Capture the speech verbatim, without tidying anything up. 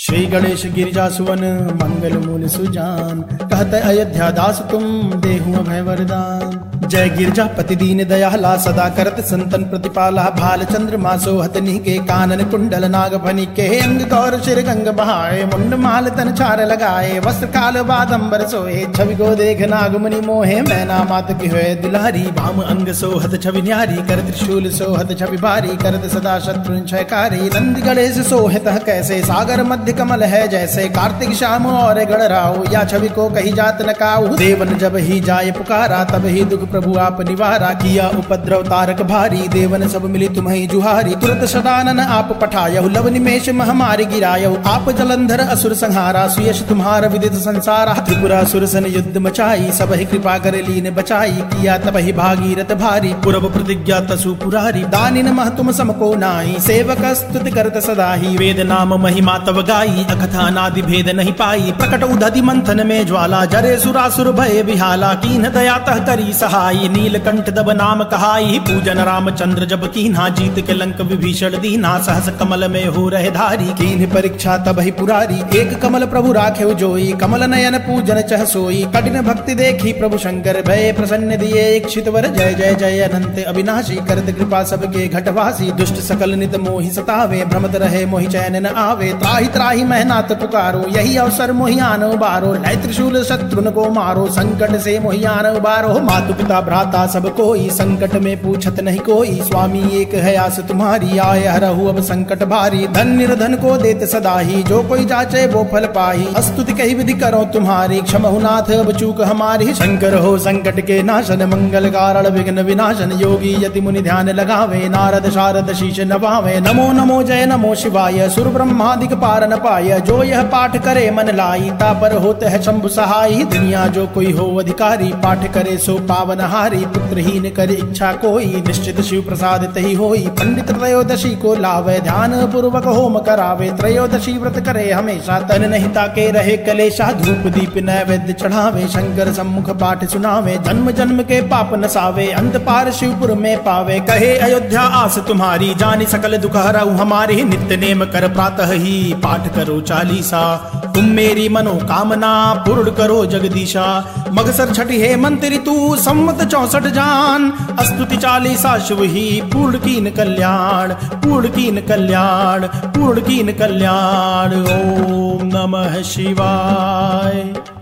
श्री गणेश गिरिजा सुवन मंगल मूल सुजान, कहत अयोध्या दास तुम देहु अभय वरदान। जय गिरजापति दीन दयाला, सदा करत संतन प्रतिपाला। भाल चंद्रमा सोहत निके, कानन कुंडल नाग फनिके। अंग गौर शिर गंग बहाए, मुंड माल तन छार लगाए। वस्त्र काल बादंबर सोए, छवि को देख नाग मुनि मोहे। मैना मात की होए दुलारी, भाम अंग सोहत छवि न्यारी। कर त्रिशूल सोहत छवि भारी, करत सदा शत्रु क्षयकारी। नंद गणेश सोहत कैसे, सागर मध्य कमल है जैसे। कार्तिक श्याम और गणराव, या छवि को कही जात न काऊ। देवन जब ही जाय पुकारा, तब ही दुख प्रभु आप निवारा। किया उपद्रव तारक भारी, देवन सब मिली तुम्हें जुहारी। तुरत सदानन आप पठायहु, लव निमेष महामारी गिरायहु। आप जलंधर असुर संहारा, सुयश तुम्हार विदित संसारा। त्रिपुरा सुर सन युद्ध मचाई, सब ही कृपा कर लीन बचाई। किया तब ही भागीरथ भारी, पूर्व प्रतिज्ञा तसु पुरारी। दानिन मह तुम समको नाई, सेवक स्तुति करत सदा ही। वेद नाम महिमा तव गाई, अकथा नादि भेद नहीं पाई। प्रकट उदधि मंथन में ज्वाला, जरे सुरासुर भय विहाला। कीन दया तह करी सहाई, नीलकंठ दब नाम कहाई। पूजन रामचंद्र जब कीन्हा, जीत के लंक विभीषण दीना। सहस कमल में हो रहे धारी, कीन्ह परीक्षा तब ही पुरारी। एक कमल प्रभु राखे जोई, कमल नयन पूजन चह सोई। कठिन भक्ति देखी प्रभु शंकर, भय प्रसन्न दिए इच्छित वर। जय जय जय अनंत अविनाशी, करत कृपा सबके घटवासी। दुष्ट सकल नित मोहि सतावे, भ्रमत रहे मोहि चैन न आवे। त्राहि त्राहि मेहनत पुकारो, यही अवसर मोहि आन उबारो। लय त्रिशूल शत्रुन को मारो, संकट से मोहि आन उबारो। मातु पिता भ्राता सब कोई, संकट में पूछत नहीं कोई। स्वामी एक है आस तुम्हारी, आय हरहु अब संकट भारी। धन निर्धन को देत सदाही, जो कोई जाचे वो फल पाही। स्तुति कही विधि करो तुम्हारी, क्षमहु नाथ अब चूक हमारी। शंकर हो संकट के नाशन, मंगल कारण विघ्न विनाशन। योगी यति मुनि ध्यान लगावे, नारद शारद शीश नवावे। नमो नमो जय नमो शिवाय, सुर ब्रह्मादिक पार न पाय। जो यह पाठ करे मन लाई, तापर होत है शंभु सहाई। दुनिया जो कोई हो अधिकारी, पाठ करे सो पावन हारी। पुत्रहीन कर इच्छा कोई, निश्चित शिव प्रसाद तही होई। पंडित त्रयोदशी को लावे, ध्यान पूर्वक होम करावे। त्रयोदशी व्रत करे हमेशा, तन नहीं ताके रहे कलेशा। धूप दीप नैवेद्य चढ़ावे, शंकर सम्मुख पाठ सुनावे। जन्म जन्म के पाप नसावे, अंत पार शिवपुर में पावे। कहे अयोध्या आस तुम्हारी, जानी सकल दुख हरऊ हमारी। नित्य नेम कर प्रातः ही, पाठ करो चालीसा। तुम मेरी मनोकामना पूर्ण करो जगदीशा। मगसर छठी हे मंत्री तू, सम्मत चौसठ जान। स्तुति चालीसा शिव ही, पूर्ण कीन कल्याण। पूर्ण कीन कल्याण, पूर्ण कीन कल्याण। ओम नमः शिवाय।